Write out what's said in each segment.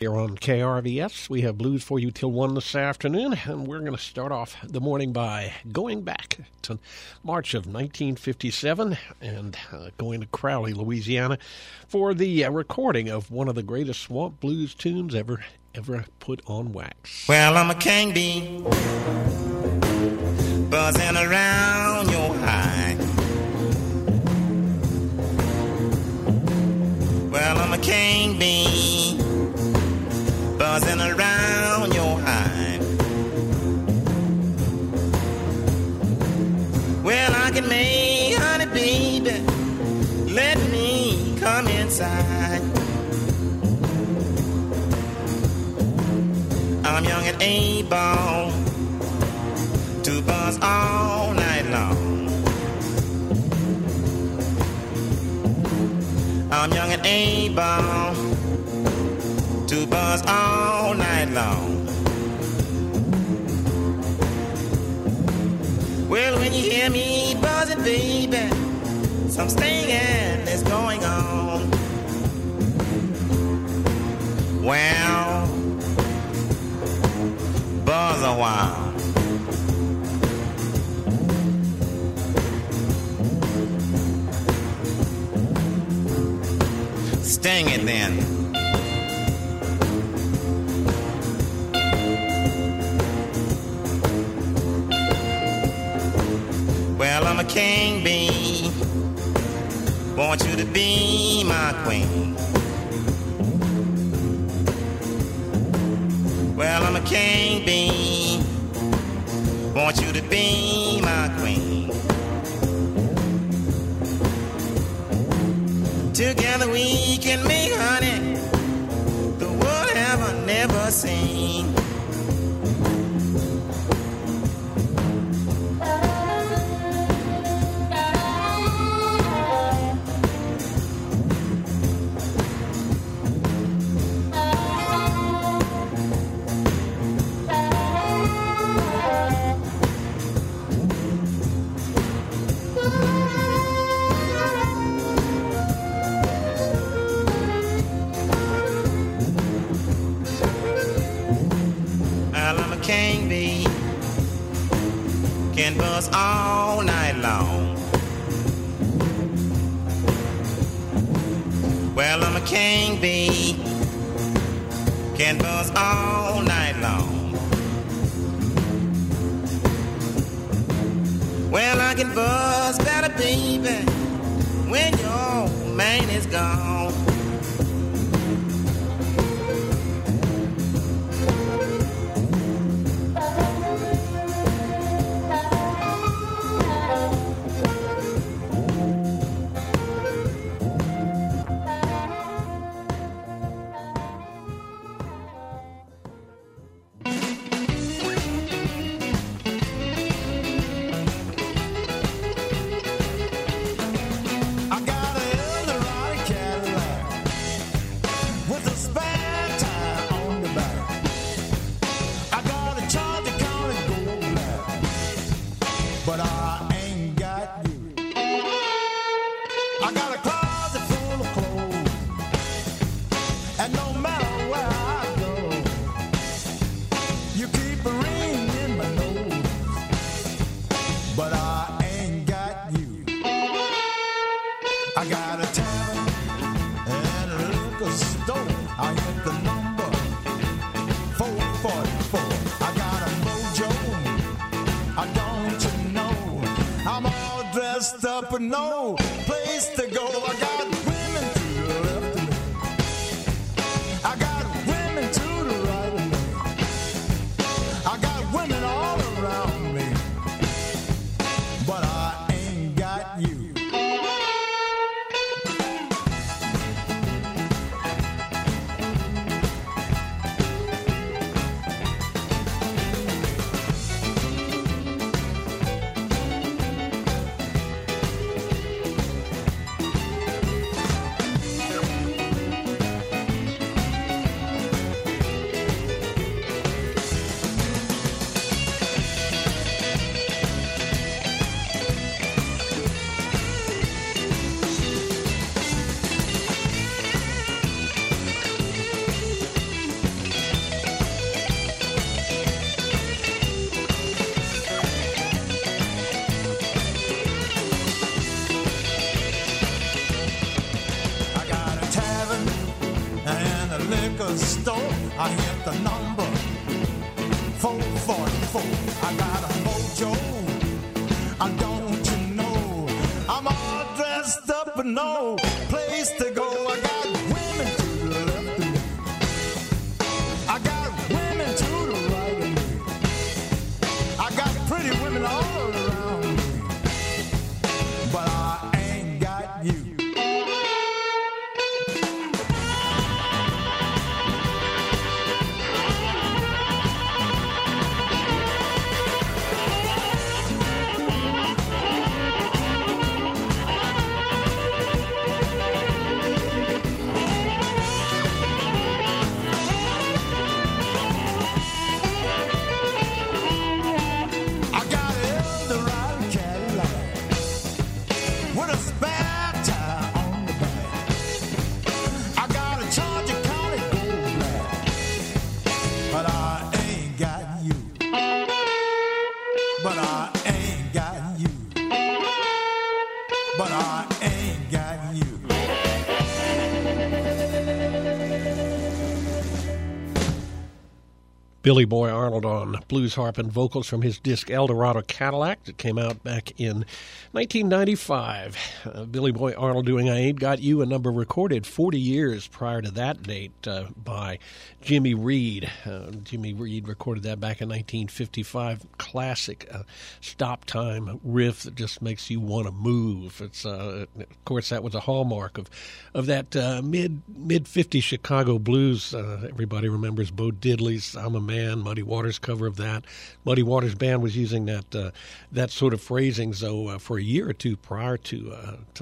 Here on KRVS, we have blues for you till 1 this afternoon, and we're going to start off the morning by going back to March of 1957 and going to Crowley, Louisiana, for the recording of one of the greatest swamp blues tunes ever put on wax. Well, I'm a king bee, buzzing around your hive. Well, I'm a king bee, buzzing around your hive. Well, I can make honey, baby, let me come inside. I'm young and able to buzz all night long. I'm young and able to buzz all night long. Well, when you hear me buzzing, baby, some stinging is going on. Well, buzz a while. Sting it then. Well, I'm a king bee, want you to be my queen. Well, I'm a king bee, want you to be my queen. Together we can make honey the world have never seen. King bee can buzz all night long. Well, I'm a king bee, can buzz all night long. Well, I can buzz better, baby, when your man is gone. No place to go. I got women to the left of me. I got women to the right of me. I got women all around me, but I ain't got you. liquor store. I hit the number 444. I got a mojo. Don't you know? I'm all dressed up with no place to go. I got women to the left of me. I got women to the right of me. I got pretty women all around me. But I ain't got you. Billy Boy Arnold on blues harp and vocals from his disc Eldorado Cadillac that came out back in 1995. Billy Boy Arnold doing I Ain't Got You, a number recorded 40 years prior to that date by Jimmy Reed. Jimmy Reed recorded that back in 1955. Classic stop time riff that just makes you want to move. It's of course, that was a hallmark of that mid-50s Chicago blues. Everybody remembers Bo Diddley's I'm a Man, Muddy Waters cover of that. Muddy Waters Band was using that sort of phrasing, though, for a year or two prior to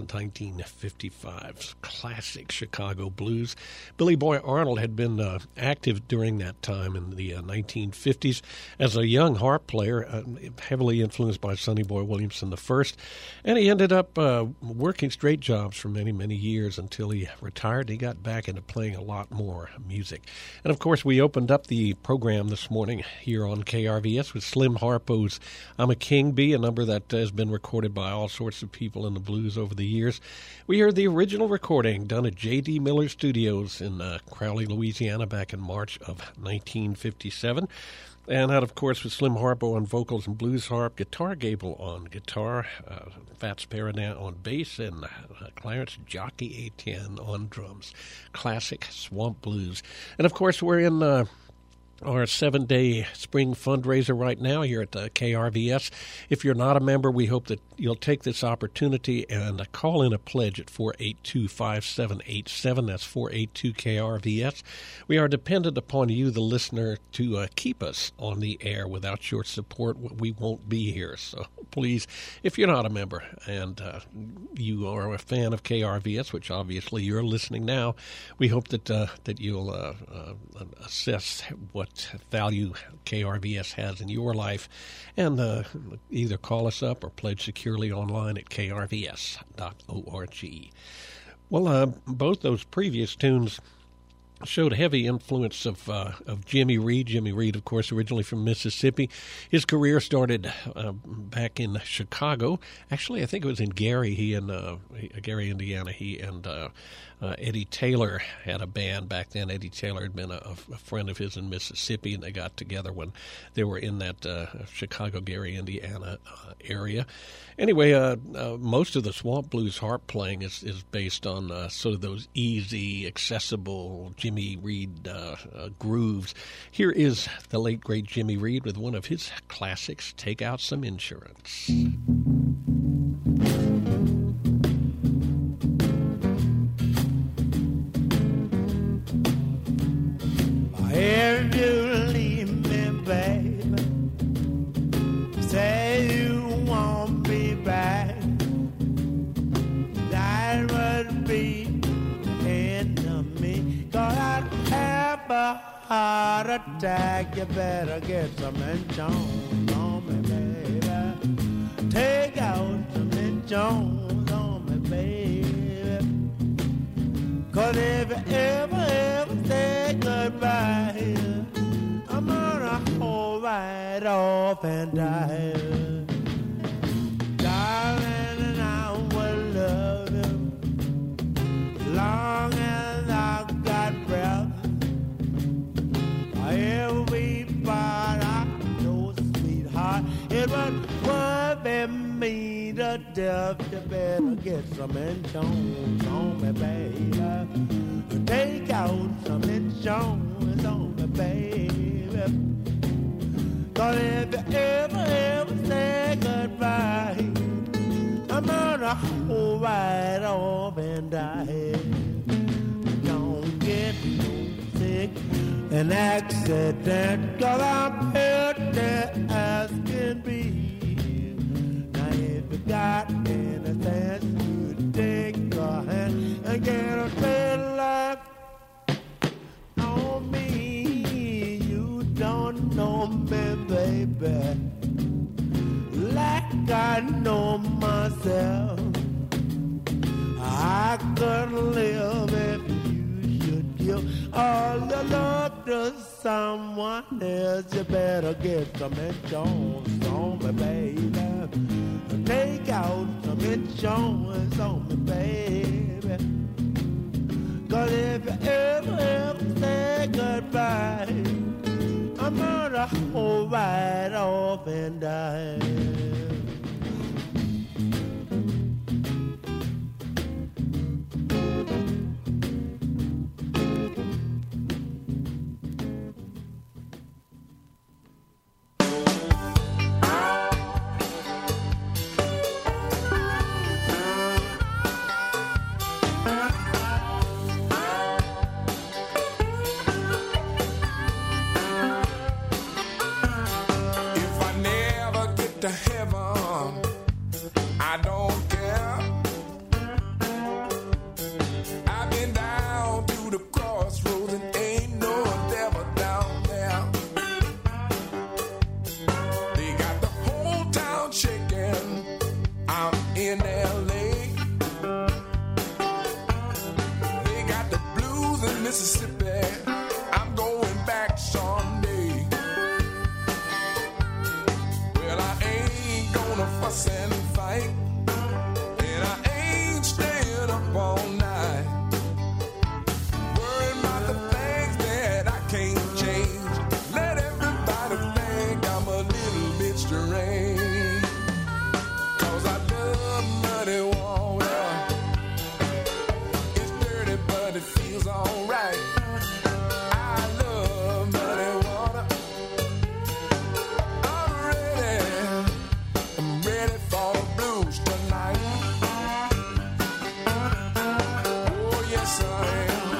1955's classic Chicago blues. Billy Boy Arnold had been active during that time in the 1950s as a young harp player, heavily influenced by Sonny Boy Williamson I, and he ended up working straight jobs for many, many years until he retired. He got back into playing a lot more music. And, of course, we opened up the program this morning here on KRVS with Slim Harpo's I'm a King Bee, a number that has been recorded by all sorts of people in the blues over the years. We heard the original recording done at J.D. Miller Studios in Crowley, Louisiana back in March of 1957. And that, of course, was Slim Harpo on vocals and blues harp, Guitar Gable on guitar, Fats Paradin on bass, and Clarence Jockey Etienne on drums. Classic swamp blues. And, of course, we're in our 7-day spring fundraiser right now here at KRVS. If you're not a member, we hope that you'll take this opportunity and call in a pledge at 482-5787. That's 482-KRVS. We are dependent upon you, the listener, to keep us on the air. Without your support, we won't be here. So please, if you're not a member and you are a fan of KRVS, which obviously you're listening now, we hope that you'll assess what value KRVS has in your life, and either call us up or pledge securely online at krvs.org. Well, both those previous tunes showed heavy influence of Jimmy Reed. Jimmy Reed, of course, originally from Mississippi. His career started back in Chicago. Actually, I think it was in Gary. Gary, Indiana. He and Eddie Taylor had a band back then. Eddie Taylor had been a friend of his in Mississippi, and they got together when they were in that Chicago, Gary, Indiana area. Anyway, most of the swamp blues harp playing is based on sort of those easy, accessible Jimmy Reed grooves. Here is the late, great Jimmy Reed with one of his classics, Take Out Some Insurance. If you leave me, baby, say you won't be back, that would be the end of me. 'Cause I'd have a heart attack. You better get some insurance on me, baby. Take out some insurance on me, baby. 'Cause if you ever say goodbye, I'm gonna hold right off and die. Darling, and I will love you long as I've got breath. it was worrying me to death. You better get some insurance on me, baby. Take out some insurance on me, baby. 'Cause if you ever say goodbye, I'm gonna hold right off and die. Don't get sick, an accident, 'cause I'm healthy as can be. Now if you got any sense, you take a hand and get a little life on me. You don't know me, baby, like I know myself. I couldn't live if you should give all your love to someone else. You better get some insurance on me, baby. Take out some insurance on me, baby. 'Cause if you ever say goodbye, I'm gonna hold right off and die. To heaven, I don't care. I've been down to the crossroads and ain't no devil down there. They got the whole town shaking out in LA. They got the blues in Mississippi. I'm going back someday. Fuss and fight, and I ain't staying up all night, worrying about the things that I can't change. Let everybody think I'm a little bit strange, 'cause I love muddy water. It's dirty but it feels alright. I love muddy water. I'm ready for the blues tonight. Oh, yes, I am.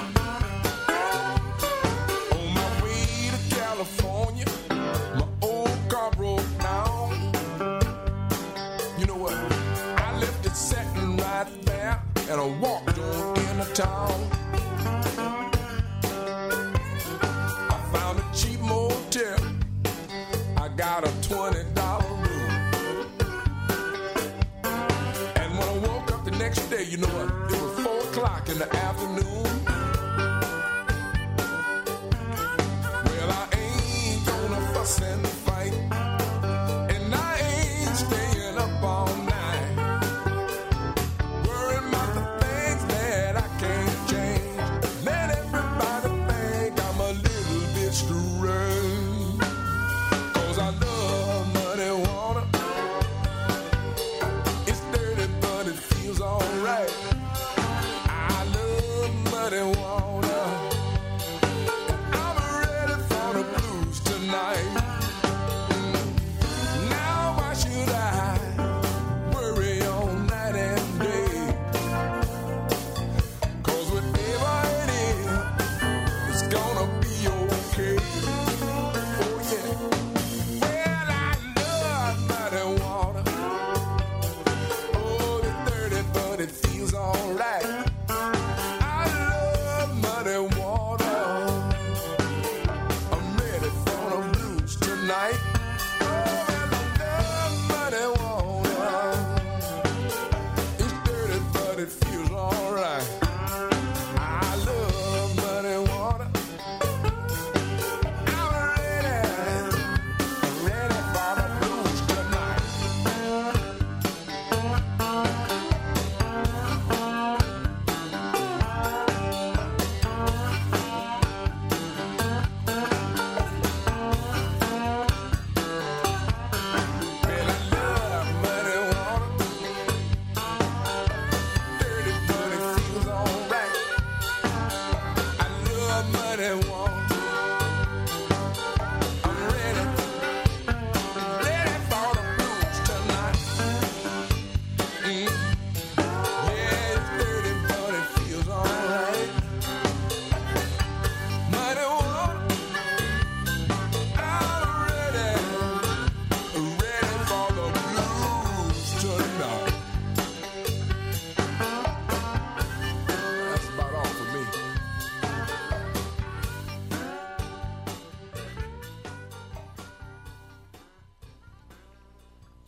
On my way to California, my old car broke down. You know what? I left it sitting right there, and I walked on into town. I found a cheap motel. I got a $20 room. Next day, you know what? It was 4 o'clock in the afternoon. Well, I ain't gonna fuss and fight, and I ain't staying up all night, worrying about the things that I can't change. Let everybody think I'm a little bit strange, 'cause I love muddy water. It's dirty, but it feels alright. I love muddy water. I'm ready for the blues tonight. Now why should I worry all night and day? 'Cause whatever it is, it's gonna be okay. Oh yeah. Well, I love muddy water. Oh, it's dirty, but it feels alright. I love muddy water. I'm ready for the blues tonight. Oh, and I love muddy water. It's dirty, but it feels alright. I love muddy water. I'm ready for the blues tonight.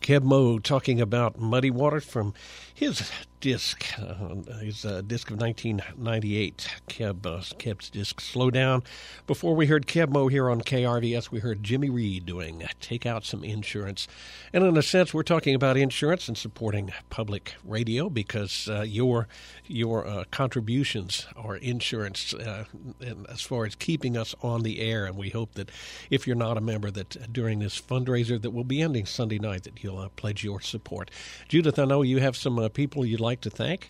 Keb Mo talking about Muddy Waters from his disc, disc of 1998, Keb's disc, Slow Down. Before we heard Keb Mo here on KRVS, we heard Jimmy Reed doing Take Out Some Insurance. And in a sense, we're talking about insurance and supporting public radio because your contributions are insurance as far as keeping us on the air. And we hope that if you're not a member, that during this fundraiser that will be ending Sunday night, that you'll pledge your support. Judith, I know you have some people you'd like to thank.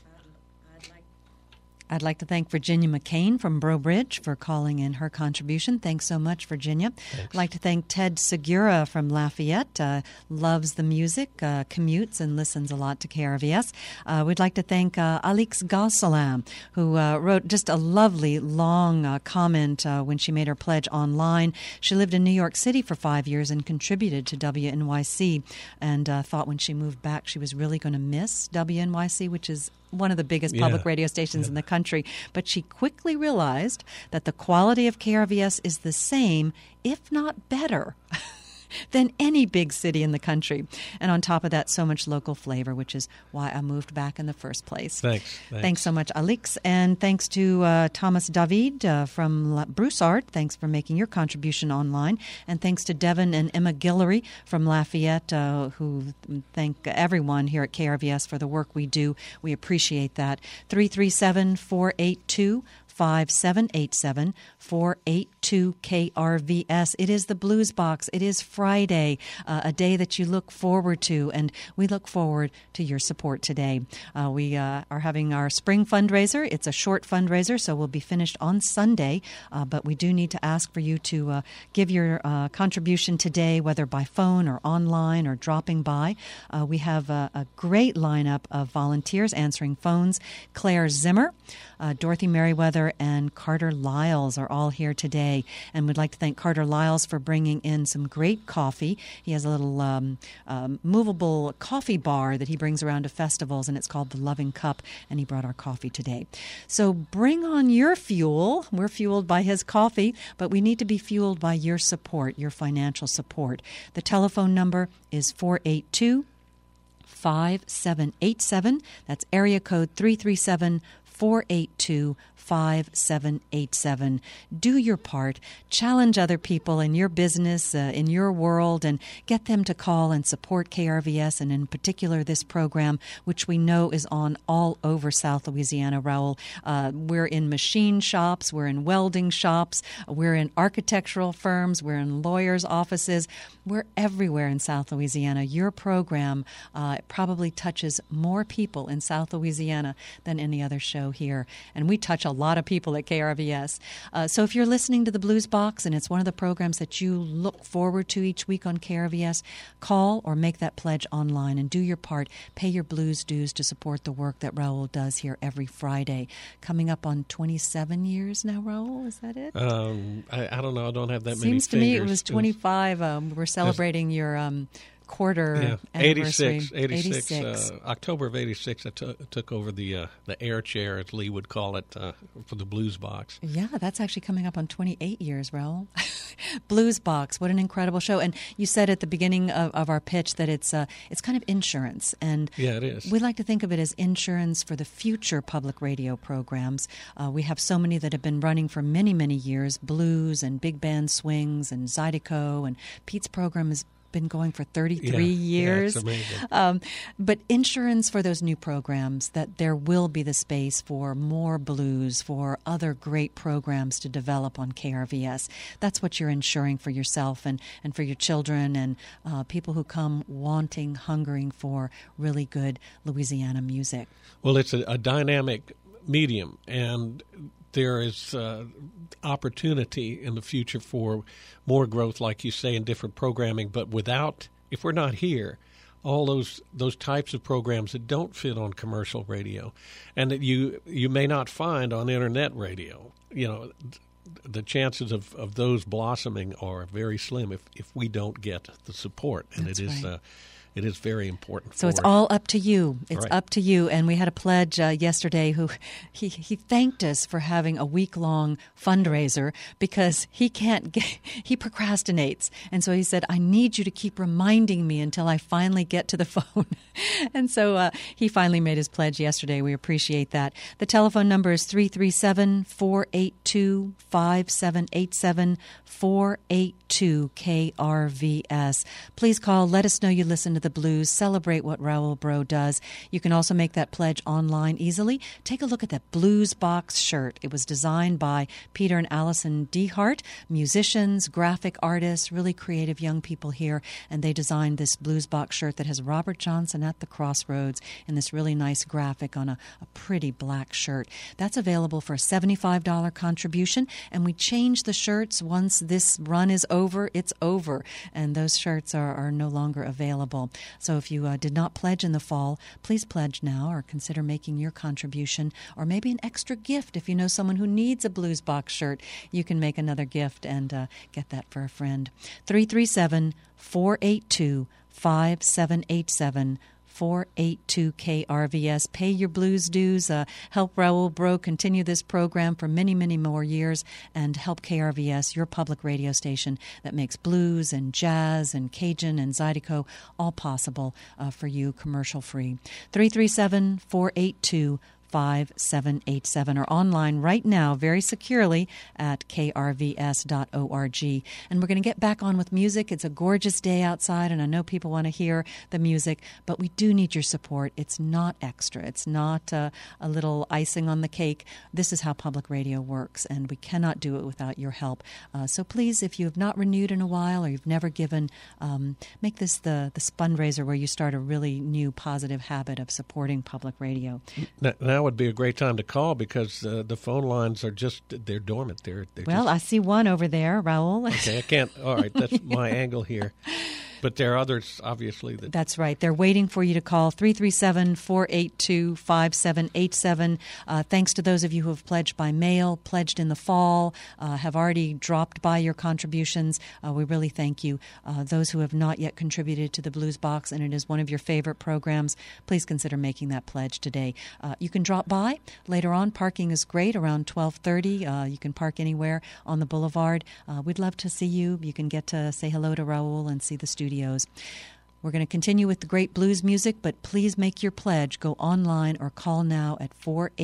I'd like to thank Virginia McCain from Breaux Bridge for calling in her contribution. Thanks so much, Virginia. Thanks. I'd like to thank Ted Segura from Lafayette. Loves the music, commutes, and listens a lot to KRVS. We'd like to thank Alix Gosselin, who wrote just a lovely, long comment when she made her pledge online. She lived in New York City for 5 years and contributed to WNYC, and thought when she moved back she was really going to miss WNYC, which is one of the biggest public radio stations in the country. But she quickly realized that the quality of KRVS is the same, if not better, than any big city in the country. And on top of that, so much local flavor, which is why I moved back in the first place. Thanks so much, Alix. And thanks to Thomas David from Broussard. Thanks for making your contribution online. And thanks to Devin and Emma Guillory from Lafayette, who thank everyone here at KRVS for the work we do. We appreciate that. 337-482 5787 482 KRVS. It is the Blues Box. It is Friday, a day that you look forward to, and we look forward to your support today. We are having our spring fundraiser. It's a short fundraiser, so we'll be finished on Sunday, but we do need to ask for you to give your contribution today, whether by phone or online or dropping by. We have a great lineup of volunteers answering phones. Claire Zimmer, Dorothy Merriweather, and Carter Lyles are all here today. And we'd like to thank Carter Lyles for bringing in some great coffee. He has a little movable coffee bar that he brings around to festivals, and it's called the Loving Cup, and he brought our coffee today. So bring on your fuel. We're fueled by his coffee, but we need to be fueled by your support, your financial support. The telephone number is 482-5787. That's area code 337-482-5787. Do your part. Challenge other people in your business, in your world, and get them to call and support KRVS, and in particular this program, which we know is on all over South Louisiana, Raul. We're in machine shops, we're in welding shops, we're in architectural firms, we're in lawyers' offices. We're everywhere in South Louisiana. Your program probably touches more people in South Louisiana than any other show here. And we touch a lot of people at KRVS. So if you're listening to the Blues Box and it's one of the programs that you look forward to each week on KRVS, call or make that pledge online and do your part. Pay your blues dues to support the work that Raul does here every Friday. Coming up on 27 years now, Raul, is that it? I don't know. I don't have that many Seems to fingers. me it was 25. We're celebrating your quarter anniversary. 86. October of 86, I took over the air chair, as Lee would call it, for the Blues Box. Yeah, that's actually coming up on 28 years, Raul. Blues Box, what an incredible show. And you said at the beginning of our pitch that it's kind of insurance. And yeah, it is. We like to think of it as insurance for the future public radio programs. We have so many that have been running for many, many years, blues and big band swings and Zydeco, and Pete's program has been going for 33 years. Yeah, it's amazing. But insurance for those new programs, that there will be the space for more blues, for other great programs to develop on KRVS. That's what you're insuring for yourself and for your children and people who come wanting, hungering for really good Louisiana music. Well, it's a dynamic medium, and there is opportunity in the future for more growth, like you say, in different programming. But if we're not here, all those types of programs that don't fit on commercial radio, and that you may not find on internet radio, the chances of those blossoming are very slim if we don't get the support. And That's it is right. it is very important. So it's all up to you. It's Right. up to you. And we had a pledge yesterday who he thanked us for having a week-long fundraiser because he procrastinates. And so he said, I need you to keep reminding me until I finally get to the phone. And so he finally made his pledge yesterday. We appreciate that. The telephone number is 337-482-5787, 482-KRVS. Please call. Let us know you listen to the blues. Celebrate what Raoul Bro does. You can also make that pledge online easily. Take a look at that Blues Box shirt. It was designed by Peter and Allison Dehart, musicians, graphic artists, really creative young people here, and they designed this Blues Box shirt that has Robert Johnson at the Crossroads in this really nice graphic on a pretty black shirt. That's available for a $75 contribution, and we change the shirts once this run is over. It's over, and those shirts are no longer available. So if you did not pledge in the fall, please pledge now or consider making your contribution, or maybe an extra gift. If you know someone who needs a Blues Box shirt, you can make another gift and get that for a friend. 337-482-5787, 482-KRVS. Pay your blues dues. Help Raoul Bro continue this program for many, many more years, and help KRVS, your public radio station that makes blues and jazz and Cajun and Zydeco all possible for you, commercial-free. 337-482-5787, or online right now very securely at krvs.org. And we're going to get back on with music. It's a gorgeous day outside, and I know people want to hear the music, but we do need your support. It's not extra. It's not a little icing on the cake. This is how public radio works, and we cannot do it without your help. So please, if you have not renewed in a while or you've never given, make this the fundraiser where you start a really new positive habit of supporting public radio. Now would be a great time to call because the phone lines are they're dormant. They're Well, I see one over there, Raoul. okay, I can't. All right, that's my angle here. But there are others, obviously. That's right. They're waiting for you to call 337-482-5787. Thanks to those of you who have pledged by mail, pledged in the fall, have already dropped by your contributions. We really thank you. Those who have not yet contributed to the Blues Box, and it is one of your favorite programs, please consider making that pledge today. You can drop by later on. Parking is great around 12:30. You can park anywhere on the boulevard. We'd love to see you. You can get to say hello to Raoul and see the studios. We're going to continue with the great blues music, but please make your pledge. Go online or call now at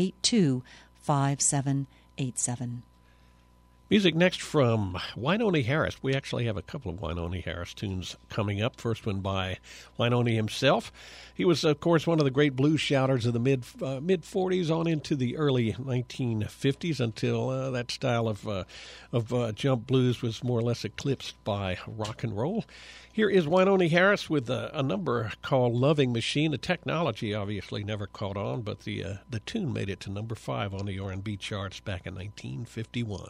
482-5787. Music next from Wynonie Harris. We actually have a couple of Wynonie Harris tunes coming up. First one by Wynonie himself. He was, of course, one of the great blues shouters of the mid-40s on into the early 1950s until that style of jump blues was more or less eclipsed by rock and roll. Here is Wynonie Harris with a number called Loving Machine. The technology obviously never caught on, but the tune made it to number 5 on the R&B charts back in 1951.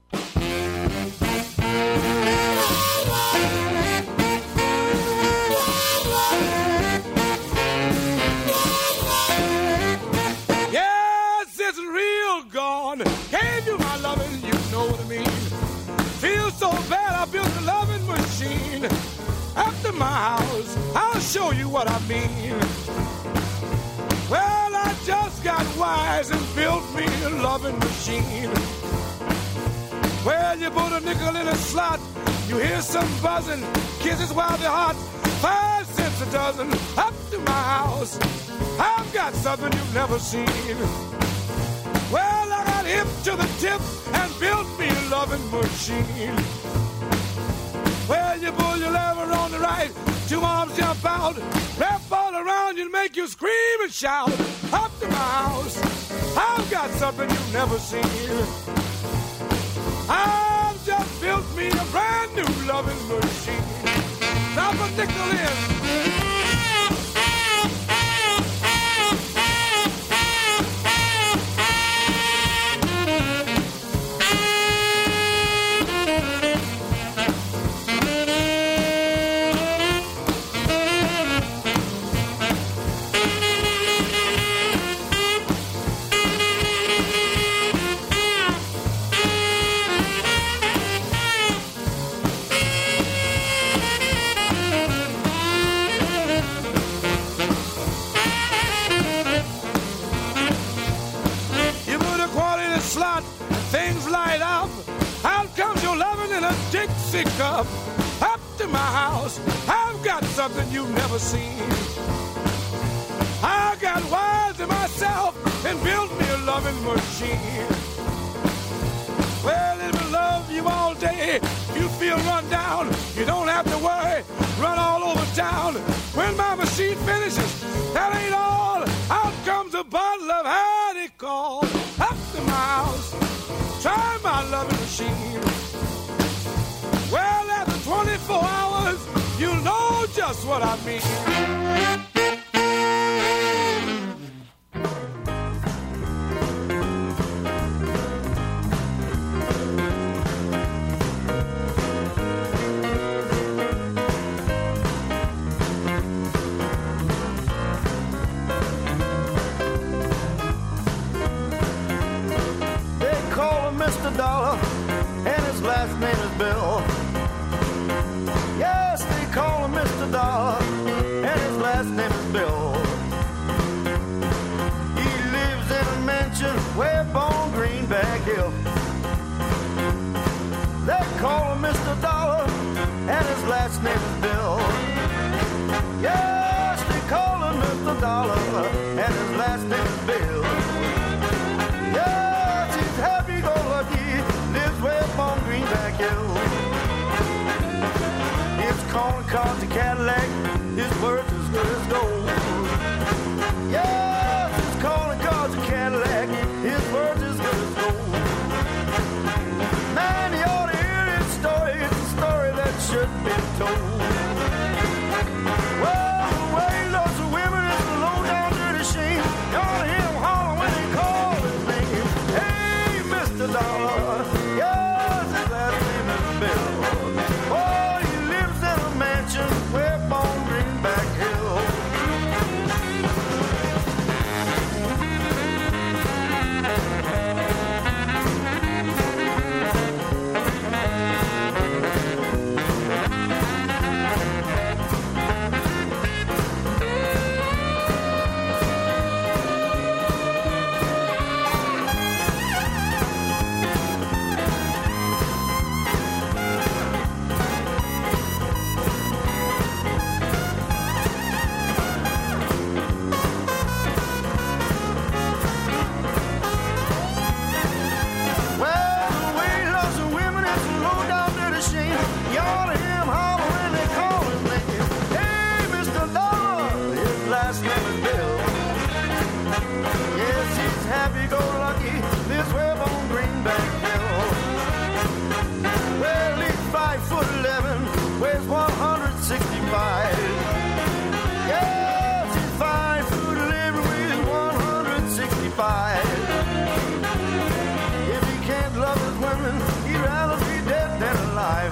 Yes, it's real gone. Can't do my loving, you know what I mean. Feel so bad I built a loving machine. After my house, I'll show you what I mean. Well, I just got wise and built me a loving machine. Well, you put a nickel in a slot, you hear some buzzing, kisses while they're hot, 5 cents a dozen, up to my house. I've got something you've never seen. Well, I got hip to the tip and built me a loving machine. Well, you pull your lever on the right, 2 arms jump out, wrap all around you and make you scream and shout, up to my house. I've got something you've never seen. I've just built me a brand new loving machine. Drop a nickel in. Dixie cup up to my house. I've got something you've never seen. I got wise to myself and built me a loving machine. Well, it'll love you all day. You feel run down, you don't have to worry. Run all over town. When my machine finishes, that ain't all. Out comes a bottle of Hattie called up to my house. Try my loving machine. Well, after 24 hours, you'll know just what I mean. Mr. Dollar, and his last name is Bill. Yes, they call him Mr. Dollar, and his last name is Bill. He lives in a mansion way up on Greenback Hill. They call him Mr. Dollar, and his last name is Bill. Yes, they call him Mr. Dollar, and his last name is Bill. Yes, he's happy-go-lucky, lives way up on Greenback Hill. His corn car's a Cadillac, his worth as good as gold. Yes, his corn car's a Cadillac, his worth as good as gold. Man, you ought to hear his story, it's a story that should be told. Well, the way he loves the women is a low-down dirty shame. You ought to hear him holler when they call his name. Hey, Mr. Dollar, yes, his last name is Bill. Oh, he lives in a mansion way up on Greenback Hill. Happy-go-lucky, lives way up on Greenback Hill. Well, he's 5'11", weighs 165. Yes, he's 5'11", weighs 165. If he can't love his women, he'd rather be dead than alive.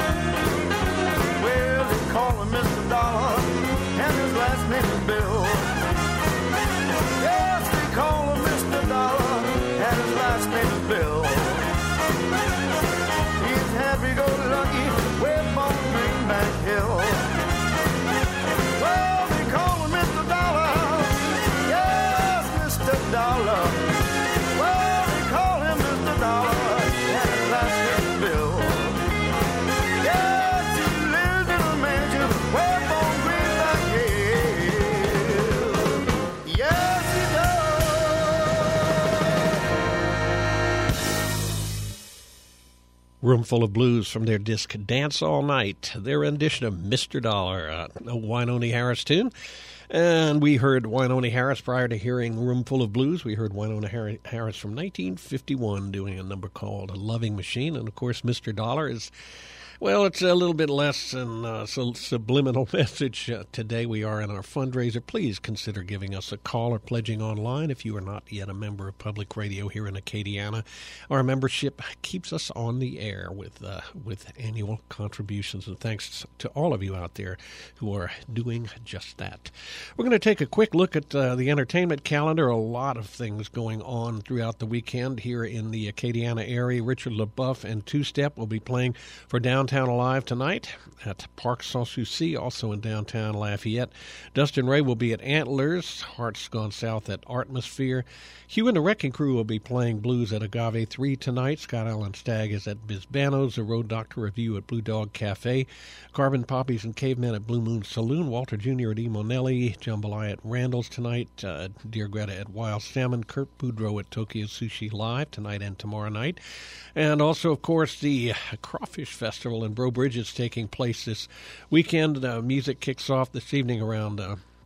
Well, they call him Mr. Dollar, and his last name is Bill. Yes, they call him Mr. Dollar, and his last name is Bill. He's happy-go-lucky, way up on Greenback Hill. Well, they call him Mr. Dollar, yes, Mr. Dollar. Well, they call him Mr. Dollar, and his last name is Bill. Yes, he lives in a mansion way up on Greenback Hill. Yes, he does. Roomful of Blues from their disc Dance All Night, their rendition of Mr. Dollar, a Wynonie Harris tune. And we heard Wynonie Harris prior to hearing Roomful of Blues. We heard Wynonie Harris from 1951 doing a number called Loving Machine. And, of course, Mr. Dollar is, well, it's a little bit less than a subliminal message. Today we are in our fundraiser. Please consider giving us a call or pledging online if you are not yet a member of public radio here in Acadiana. Our membership keeps us on the air with annual contributions, and thanks to all of you out there who are doing just that. We're going to take a quick look at the entertainment calendar. A lot of things going on throughout the weekend here in the Acadiana area. Richard LaBeouf and Two Step will be playing for Downtown Downtown Alive tonight at Parc Sanssouci, also in downtown Lafayette. Dustin Ray will be at Antlers. Hearts Gone South at Artmosphere. Hugh and the Wrecking Crew will be playing blues at Agave 3 tonight. Scott Allen Stagg is at Bisbano's. The Road Doctor Review at Blue Dog Cafe. Carbon Poppies and Cavemen at Blue Moon Saloon. Walter Jr. at Emonelli. Jambalaya at Randall's tonight. Dear Greta at Wild Salmon. Kurt Boudreau at Tokyo Sushi Live tonight and tomorrow night. And also, of course, the Crawfish Festival in Breaux Bridge is taking place this weekend. Music kicks off this evening around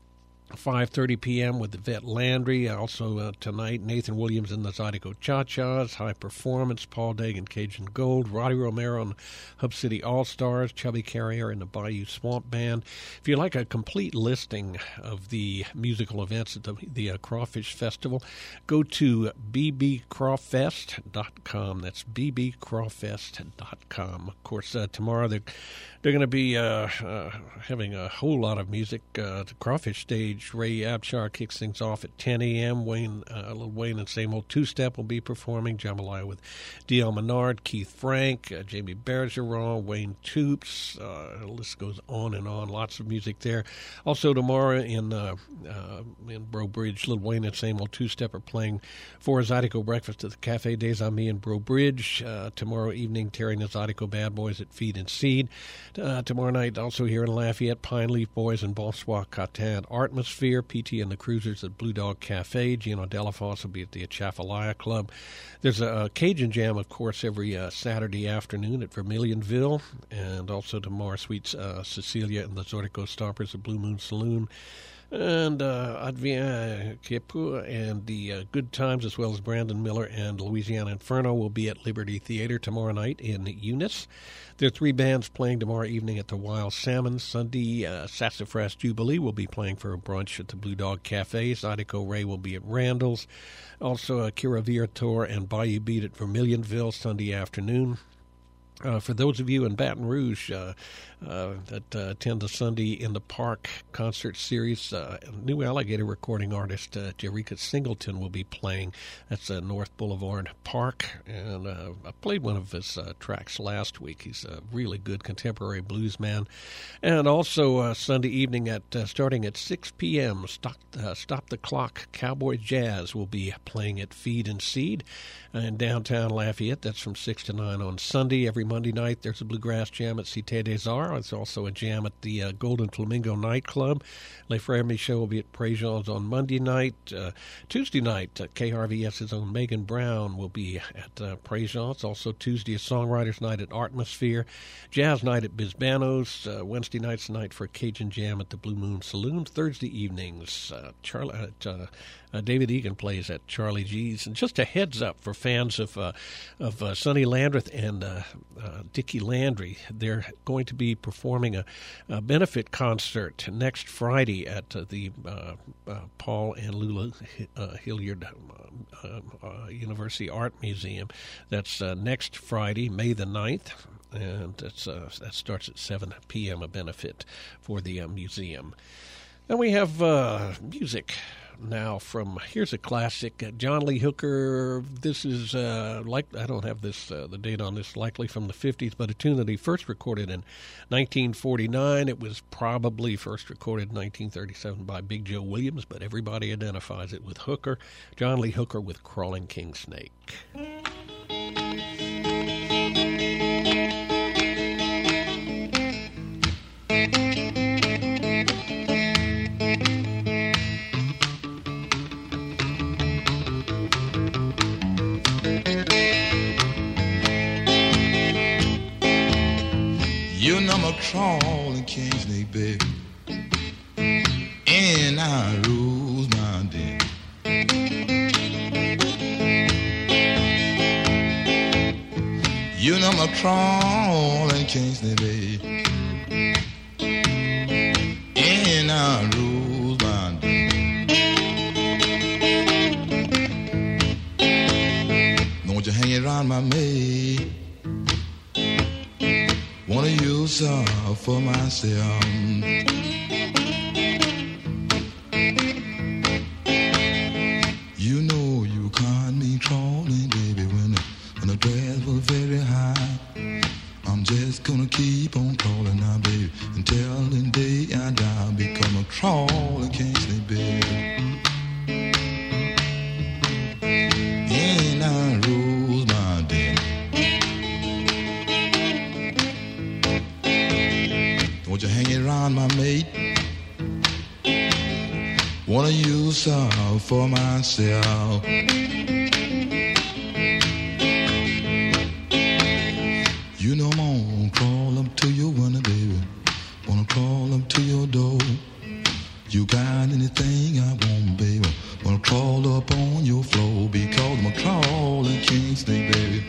5:30 p.m. with Yvette Landry. Also tonight, Nathan Williams and the Zydeco Cha-Chas, High Performance, Paul Dagan, Cajun Gold, Roddy Romero and Hub City All-Stars, Chubby Carrier and the Bayou Swamp Band. If you like a complete listing of the musical events at the Crawfish Festival, go to bbcrawfest.com. That's bbcrawfest.com. Of course, tomorrow they're going to be having a whole lot of music. The Crawfish Stage, Ray Abshar kicks things off at 10 a.m. Lil Wayne and Same Old Two-Step will be performing. Jambalaya with D.L. Menard, Keith Frank, Jamie Bergeron, Wayne Toops. The list goes on and on. Lots of music there. Also tomorrow in Breaux Bridge, Lil Wayne and Same Old Two-Step are playing for a Zydeco breakfast at the Cafe des Amis in Breaux Bridge. Tomorrow evening, Terry and the Zydeco Bad Boys at Feed and Seed. Tomorrow night, also here in Lafayette, Pine Leaf Boys and Bonsoir Catan Artmosphere, PT and the Cruisers at Blue Dog Cafe. Gino Delafosse will be at the Atchafalaya Club. There's a Cajun Jam, of course, every Saturday afternoon at Vermilionville, and also tomorrow, Sweet Cecilia and the Zydeco Stompers at Blue Moon Saloon. And Adrien Kepur and the Good Times, as well as Brandon Miller and Louisiana Inferno, will be at Liberty Theater tomorrow night in Eunice. There are 3 bands playing tomorrow evening at the Wild Salmon. Sunday, Sassafras Jubilee will be playing for a brunch at the Blue Dog Cafe. Zydeco Ray will be at Randall's. Also, Kira Viator and Bayou Beat at Vermilionville Sunday afternoon. For those of you in Baton Rouge that attend the Sunday in the Park concert series, new Alligator recording artist Jerrika Singleton will be playing. That's North Boulevard Park, and I played one of his tracks last week. He's a really good contemporary blues man. And also Sunday evening at starting at 6 p.m., Stop the Clock Cowboy Jazz will be playing at Feed and Seed in downtown Lafayette. That's from 6 to 9 on Sunday. Every Monday night, there's a bluegrass jam at Cité des Arts. It's also a jam at the Golden Flamingo nightclub. Les Frères Michaud will be at Préjean's on Monday night. Tuesday night, KRVS's own Megan Brown will be at Préjean's. Also Tuesday, a songwriters night at Artmosphere. Jazz night at Bisbano's. Wednesday night's night for a Cajun Jam at the Blue Moon Saloon. Thursday evenings, David Egan plays at Charlie G's. And just a heads up for fans of Sonny Landreth and Dickie Landry, they're going to be performing a benefit concert next Friday at the Paul and Lula Hilliard University Art Museum. That's next Friday, May the 9th. And that starts at 7 p.m., a benefit for the museum. Then we have music now from, here's a classic, John Lee Hooker. This is, I don't have this the date on this, likely from the 50s, but a tune that he first recorded in 1949. It was probably first recorded in 1937 by Big Joe Williams, but everybody identifies it with Hooker. John Lee Hooker with Crawling King Snake. You know I'm a crawling king snake, baby, and I rules my den. You know I'm a crawling king snake, baby, and I rules my den. Don't you hang around my maid. Wanna use her for myself. You know you caught me crawling, baby, when the grass was very high. I'm just gonna keep keep on crawling now, baby, until the day I die. Become a crawling king snake, baby. And I rose my day. Won't you hang around my mate? Wanna use her for myself. You know I'm gonna crawl up to your window, baby. Wanna crawl up to your door. You got anything I want, baby? Wanna crawl up on your floor because I'm a crawling king snake, baby.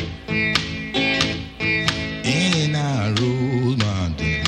And I rose my day.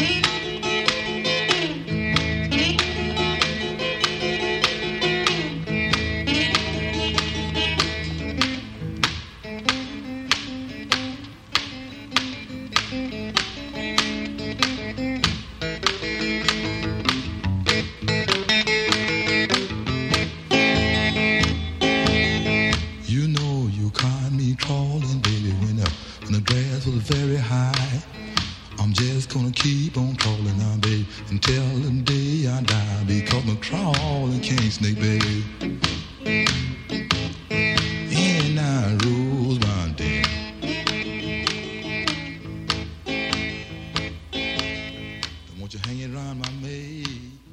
You know you caught me crawling, baby, when the grass was very high. I'm just gonna keep on crawling now, baby, until the day I die. Because I'm crawling king snake, baby. And I rose my day. Don't want you hanging around my maid.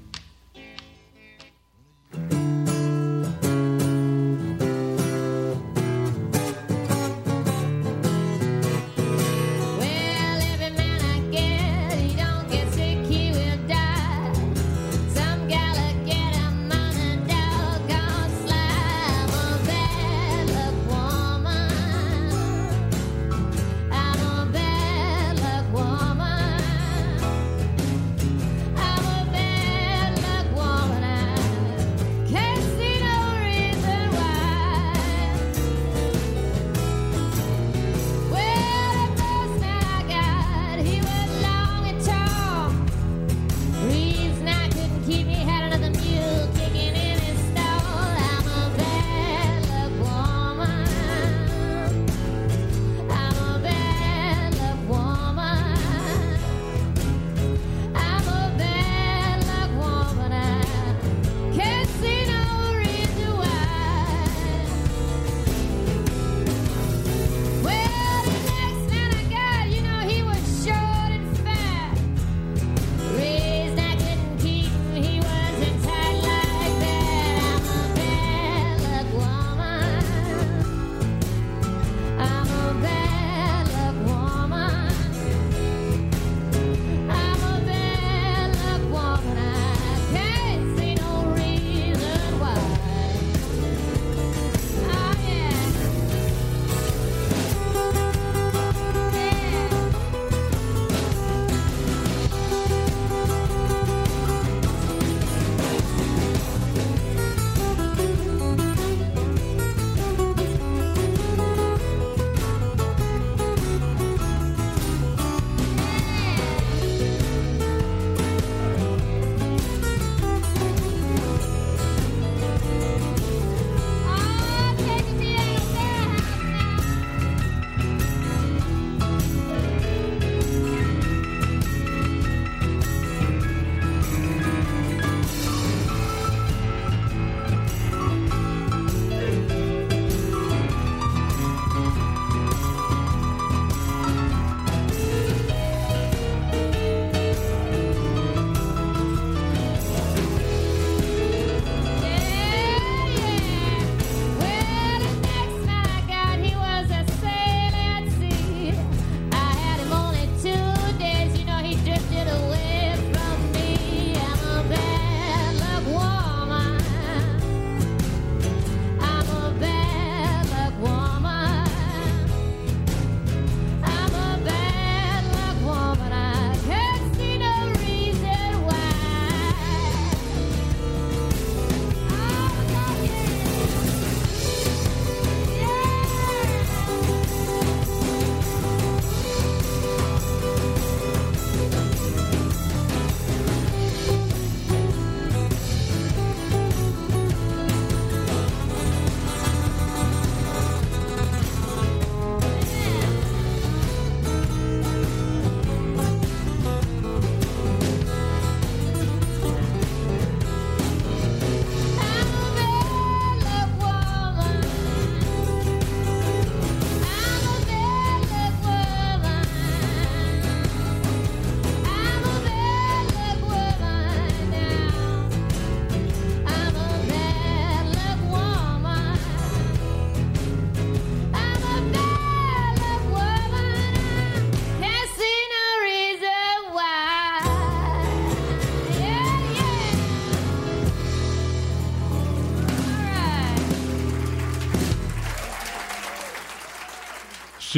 Well, every man I get, he don't get sick, he will die. Some gala get him on a doggone slide.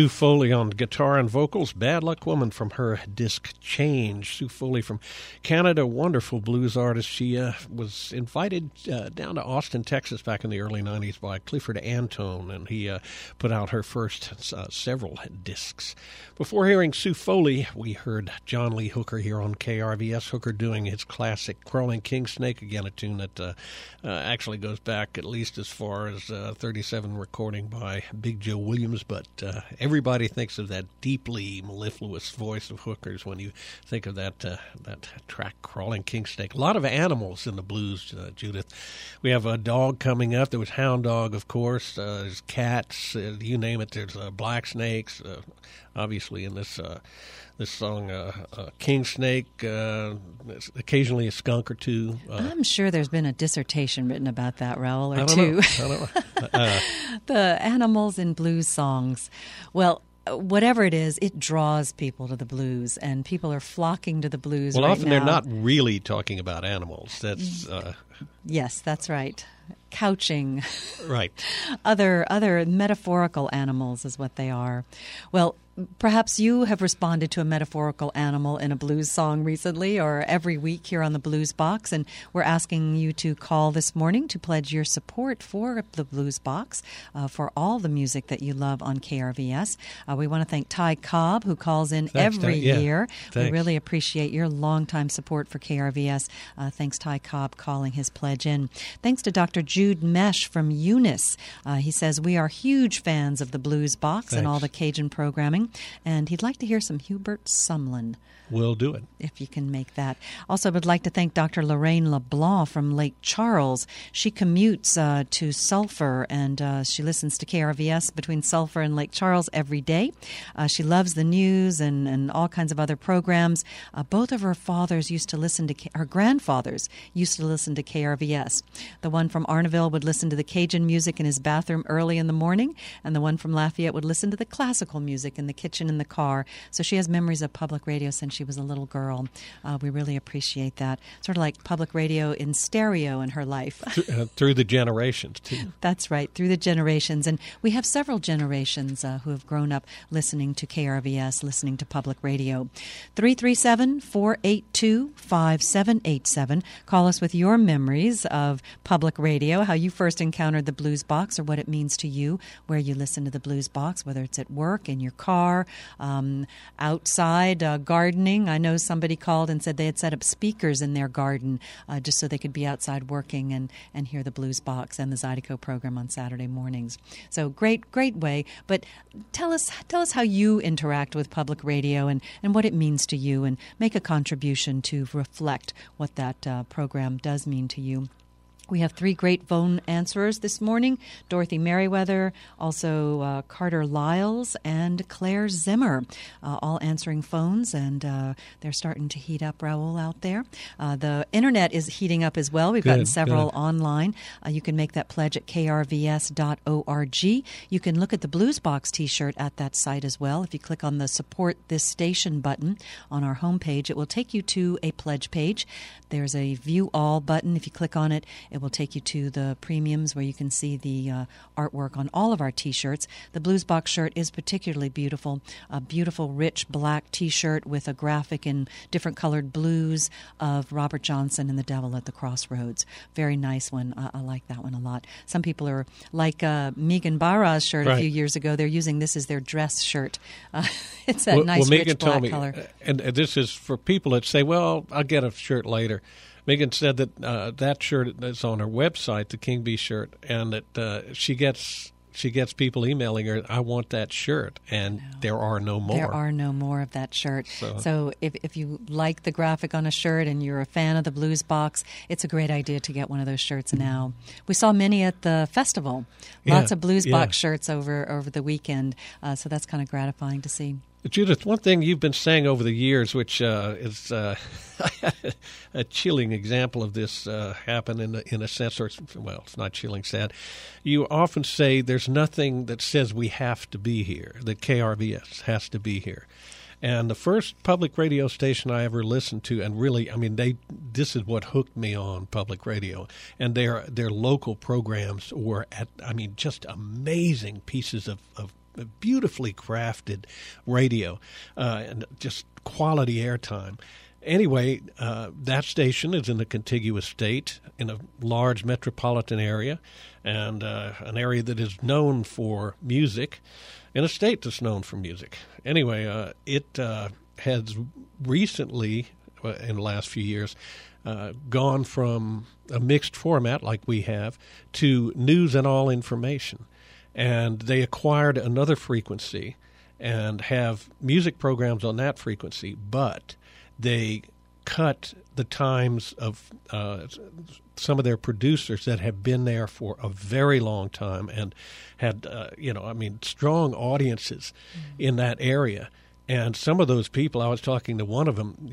Sue Foley on guitar and vocals, Bad Luck Woman from her disc Change. Sue Foley from Canada, wonderful blues artist. She was invited down to Austin, Texas back in the early 90s by Clifford Antone, and he put out her first several discs. Before hearing Sue Foley, we heard John Lee Hooker here on KRVS. Hooker doing his classic Crawling King Snake, again a tune that actually goes back at least as far as 37 recording by Big Joe Williams, but everybody thinks of that deeply mellifluous voice of Hooker's when you think of that track, Crawling King Snake. A lot of animals in the blues, Judith. We have a dog coming up. There was hound dog, of course. There's cats, you name it. There's black snakes, obviously in this song, King Snake, occasionally a skunk or two. I'm sure there's been a dissertation written about that, Raoul, or two. I don't know. The animals in blues songs. Well, whatever it is, it draws people to the blues, and people are flocking to the blues right now. Well, often they're not really talking about animals. That's yes, that's right. Couching. Right. Other metaphorical animals is what they are. Well, perhaps you have responded to a metaphorical animal in a blues song recently or every week here on the Blues Box, and we're asking you to call this morning to pledge your support for the Blues Box, for all the music that you love on KRVS. We want to thank Ty Cobb, who calls in every year. Thanks. We really appreciate your longtime support for KRVS. Thanks, Ty Cobb, calling his pledge in. Thanks to Dr. Jude Mesh from Eunice. He says, we are huge fans of the Blues Box and all the Cajun programming, and he'd like to hear some Hubert Sumlin. We'll do it. If you can make that. Also, would like to thank Dr. Lorraine LeBlanc from Lake Charles. She commutes to Sulphur, and she listens to KRVS between Sulphur and Lake Charles every day. She loves the news and all kinds of other programs. Both of her fathers used to listen to, her grandfathers used to listen to KRVS. The one from Arnaville would listen to the Cajun music in his bathroom early in the morning, and the one from Lafayette would listen to the classical music in the kitchen in the car. So she has memories of public radio since she was a little girl. We really appreciate that. Sort of like public radio in stereo in her life. Through the generations, too. That's right, through the generations. And we have several generations who have grown up listening to KRVS, listening to public radio. 337-482-5787. Call us with your memories of public radio, how you first encountered the Blues Box or what it means to you, where you listen to the Blues Box, whether it's at work, in your car, outside, gardening. I know somebody called and said they had set up speakers in their garden just so they could be outside working and hear the Blues Box and the Zydeco program on Saturday mornings. So great way. But tell us how you interact with public radio and what it means to you, and make a contribution to reflect what that program does mean to you. We have three great phone answerers this morning: Dorothy Merriweather, also Carter Lyles, and Claire Zimmer, all answering phones, and they're starting to heat up, Raoul, out there. The Internet is heating up as well. We've gotten several online. You can make that pledge at krvs.org. You can look at the Blues Box T-shirt at that site as well. If you click on the Support This Station button on our homepage, it will take you to a pledge page. There's a View All button. If you click on it, it will take you to the premiums where you can see the artwork on all of our T-shirts. The Blues Box shirt is particularly beautiful. A beautiful, rich black T-shirt with a graphic in different colored blues of Robert Johnson and the Devil at the Crossroads. Very nice one. I like that one a lot. Some people are like Megan Barra's shirt a few years ago. They're using this as their dress shirt. It's that nice, rich black color. And this is for people that say, well, I'll get a shirt later. Megan said that that shirt is on her website, the King Bee shirt, and that she gets people emailing her, I want that shirt, and there are no more. There are no more of that shirt. So if you like the graphic on a shirt and you're a fan of the Blues Box, it's a great idea to get one of those shirts now. We saw many at the festival. Lots of Blues Box shirts over the weekend, so that's kind of gratifying to see. Judith, one thing you've been saying over the years, which is a chilling example of this happen in a sense, or it's not chilling, sad. You often say there's nothing that says we have to be here, that KRVS has to be here. And the first public radio station I ever listened to, and really, this is what hooked me on public radio. And their local programs were just amazing pieces of beautifully crafted radio and just quality airtime. Anyway, that station is in a contiguous state in a large metropolitan area and an area that is known for music in a state that's known for music. Anyway, it has recently, in the last few years, gone from a mixed format like we have to news and all information. And they acquired another frequency and have music programs on that frequency, but they cut the times of some of their producers that have been there for a very long time and had, strong audiences in that area. And some of those people, I was talking to one of them,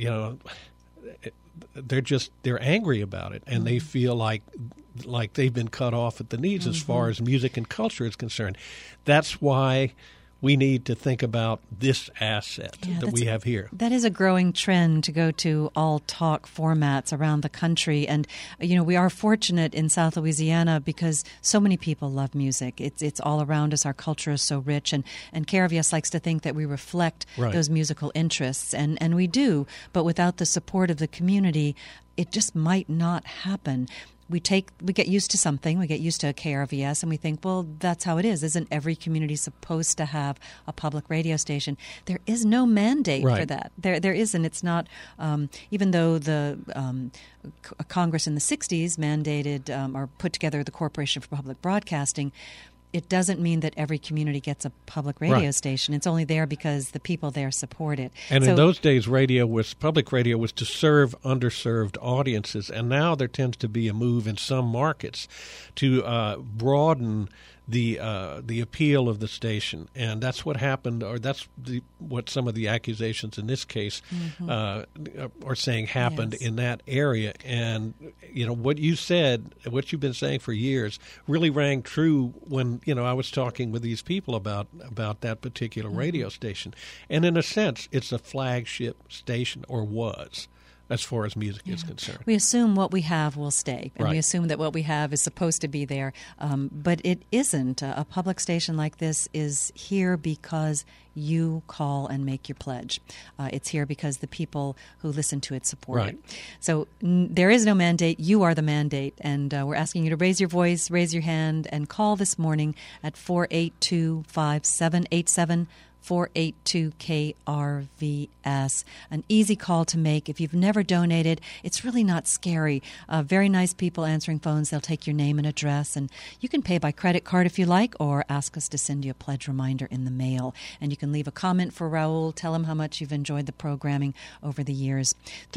they're angry about it, and they feel like they've been cut off at the knees as far as music and culture is concerned. That's why we need to think about this asset that we have here. That is a growing trend to go to all talk formats around the country. And, we are fortunate in South Louisiana because so many people love music. It's all around us. Our culture is so rich. And KRVS likes to think that we reflect those musical interests. And we do. But without the support of the community, it just might not happen. We get used to something. We get used to KRVS, and we think, well, that's how it is. Isn't every community supposed to have a public radio station? There is no mandate for that. There isn't. It's not. Even though the Congress in the '60s mandated or put together the Corporation for Public Broadcasting, it doesn't mean that every community gets a public radio station. It's only there because the people there support it. And in those days, public radio was to serve underserved audiences, and now there tends to be a move in some markets to broaden the appeal of the station, and that's what happened, or that's what some of the accusations in this case are saying happened in that area. And what you said, what you've been saying for years, really rang true when I was talking with these people about that particular radio station. And in a sense, it's a flagship station, or was, as far as music is concerned. We assume what we have will stay, and we assume that what we have is supposed to be there, but it isn't. A public station like this is here because you call and make your pledge. It's here because the people who listen to it support it. So there is no mandate. You are the mandate, and we're asking you to raise your voice, raise your hand, and call this morning at 482-5787, 482-KRVS. An easy call to make. If you've never donated, it's really not scary. Very nice people answering phones. They'll take your name and address, and you can pay by credit card if you like, or ask us to send you a pledge reminder in the mail. And you can leave a comment for Raul. Tell him how much you've enjoyed the programming over the years.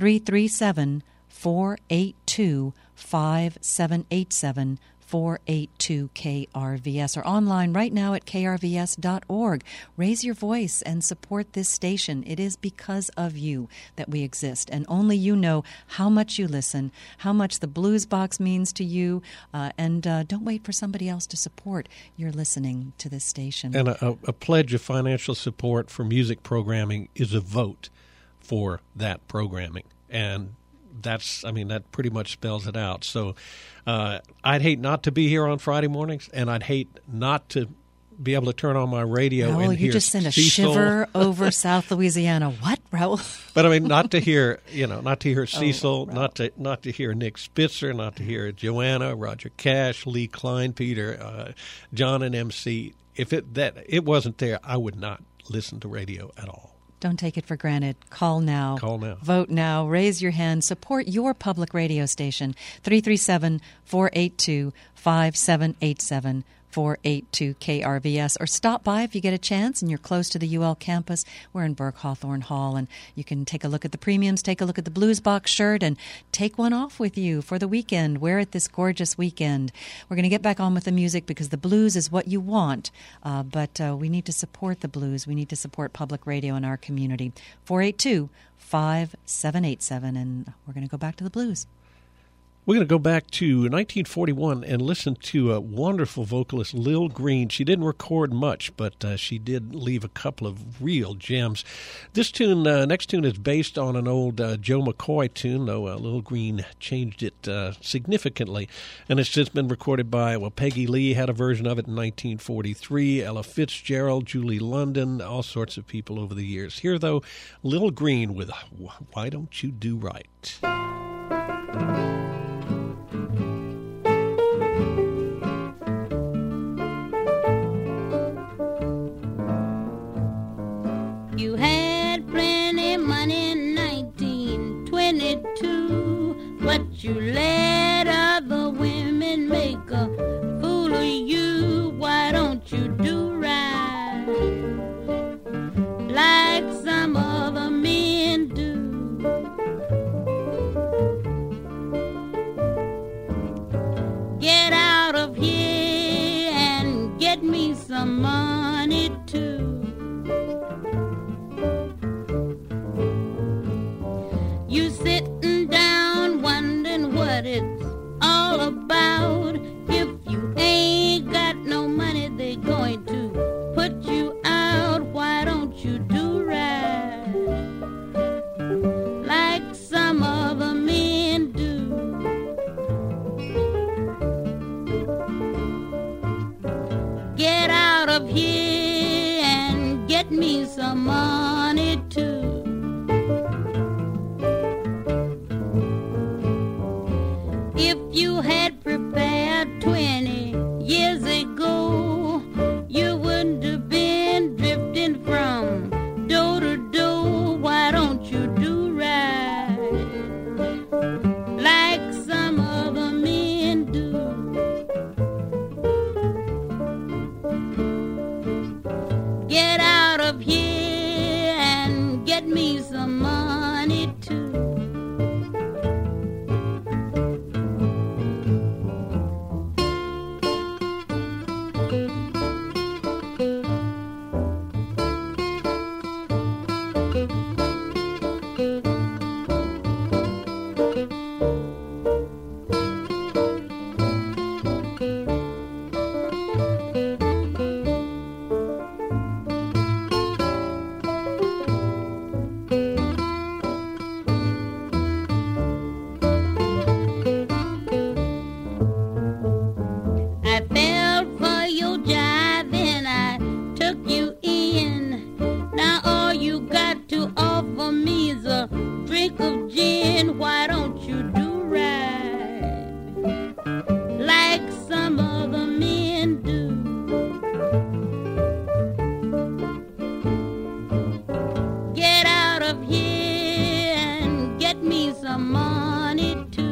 337-482-5787. 482-KRVS, or online right now at krvs.org. Raise your voice and support this station. It is because of you that we exist, and only you know how much you listen, how much the Blues Box means to you, and don't wait for somebody else to support your listening to this station. And a pledge of financial support for music programming is a vote for that programming, and that pretty much spells it out. So I'd hate not to be here on Friday mornings, and I'd hate not to be able to turn on my radio Raul, and hear you just sent a Cecil. shiver over South Louisiana. What, Raul? But not to hear, Cecil, not to hear Nick Spitzer, not to hear Joanna, Roger Cash, Lee Kleinpeter, John and MC. If it wasn't there, I would not listen to radio at all. Don't take it for granted. Call now. Call now. Vote now. Raise your hand. Support your public radio station. 337-482-5787. 482-KRVS, or stop by if you get a chance and you're close to the UL campus. We're in Burke Hawthorne Hall, and you can take a look at the premiums, take a look at the Blues Box shirt, and take one off with you for the weekend. Wear it this gorgeous weekend. We're going to get back on with the music because the blues is what you want, but we need to support the blues. We need to support public radio in our community. 482-5787, and we're going to go back to the blues. We're going to go back to 1941 and listen to a wonderful vocalist, Lil Green. She didn't record much, but she did leave a couple of real gems. This tune, next tune, is based on an old Joe McCoy tune, though Lil Green changed it significantly. And it's just been recorded by, well, Peggy Lee had a version of it in 1943, Ella Fitzgerald, Julie London, all sorts of people over the years. Here, though, Lil Green with Why Don't You Do Right? You had plenty money in 1922, but you let other women make a fool of you. Why don't you do right like some other men do? Get out of here and get me some money too. You sitting down wondering what it's all about. If you ain't got no money, they're going to put you out. Why don't you do right like some other men do? Get out of here and get me some money too. If you had prepared 20 years ago, you wouldn't have been drifting from door to door. Why don't you do right like some other men do? Get out of here and get me some money too. I fell for your jive and I took you in. Now all you got to offer me is a drink of gin. Why don't you do right like some other men do? Get out of here and get me some money too.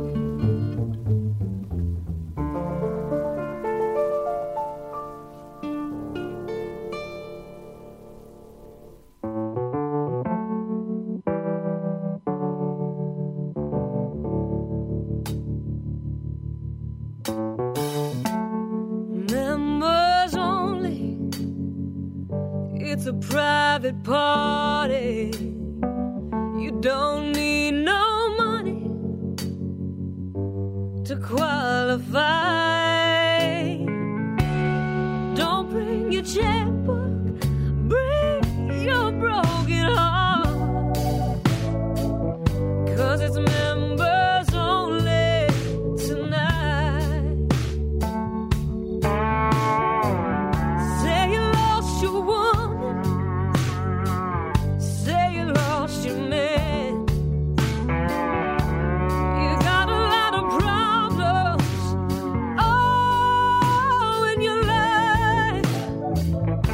Members only. It's a private party. You don't need no money to qualify. Don't bring your checkbook, bring your broken heart. 'Cause it's members only tonight. Say you lost your woman, say you lost your man. You got a lot of problems, oh, in your life.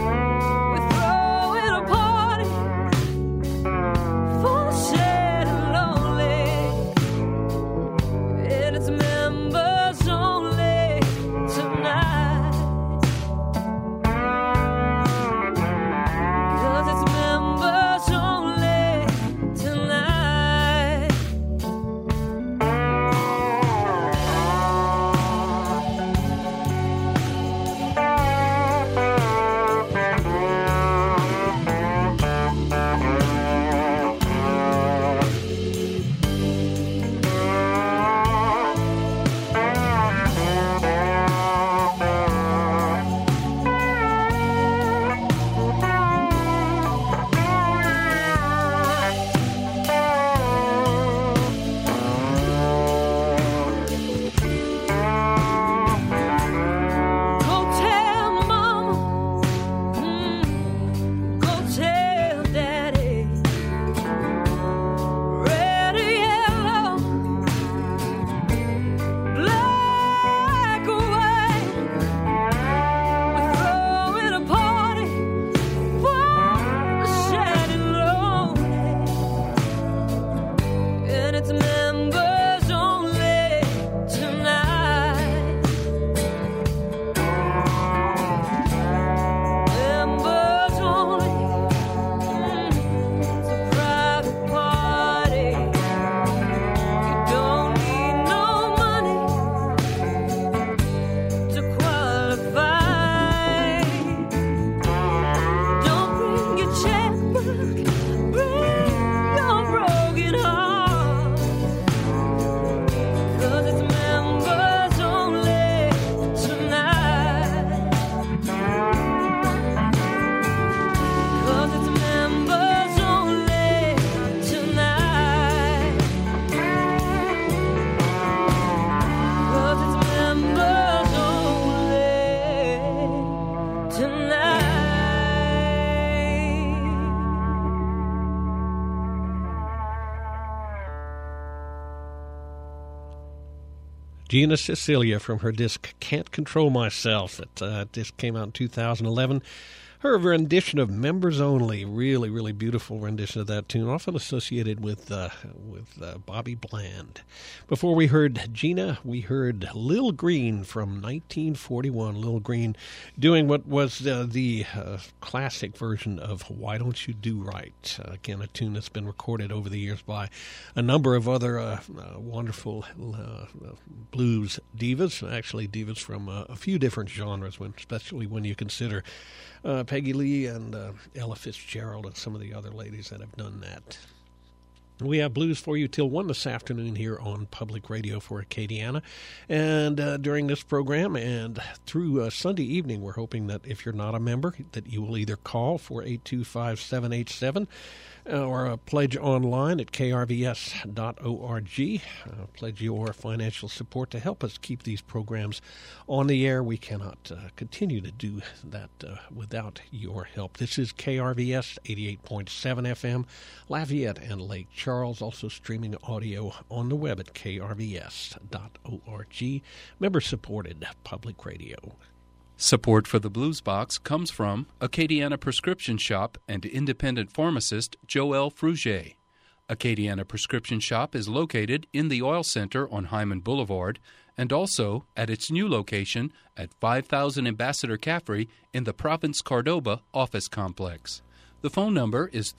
Gina Cecilia from her disc Can't Control Myself. That disc came out in 2011. Her rendition of Members Only, really, really beautiful rendition of that tune, often associated with Bobby Bland. Before we heard Gina, we heard Lil Green from 1941. Lil Green doing what was the classic version of Why Don't You Do Right? Again, a tune that's been recorded over the years by a number of other wonderful blues divas, actually divas from a few different genres, especially when you consider Peggy Lee and Ella Fitzgerald and some of the other ladies that have done that. We have blues for you till 1 this afternoon here on Public Radio for Acadiana. And during this program and through Sunday evening, we're hoping that if you're not a member, that you will either call 482-5787 or pledge online at krvs.org. Pledge your financial support to help us keep these programs on the air. We cannot continue to do that without your help. This is KRVS 88.7 FM, Lafayette and Lake Charles, also streaming audio on the web at krvs.org. Member-supported public radio. Support for the Blues Box comes from Acadiana Prescription Shop and independent pharmacist Joël Frugier. Acadiana Prescription Shop is located in the Oil Center on Hyman Boulevard and also at its new location at 5000 Ambassador Caffrey in the Province Cordoba office complex. The phone number is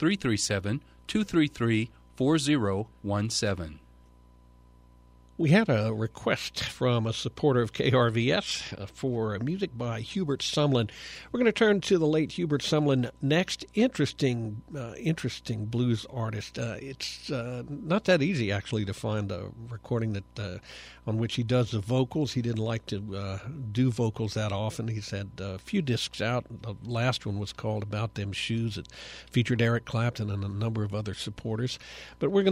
337-233-4017. We had a request from a supporter of KRVS for music by Hubert Sumlin. We're going to turn to the late Hubert Sumlin next. Interesting blues artist. It's not that easy, actually, to find a recording that on which he does the vocals. He didn't like to do vocals that often. He's had a few discs out. The last one was called About Them Shoes. It featured Eric Clapton and a number of other supporters. But we're going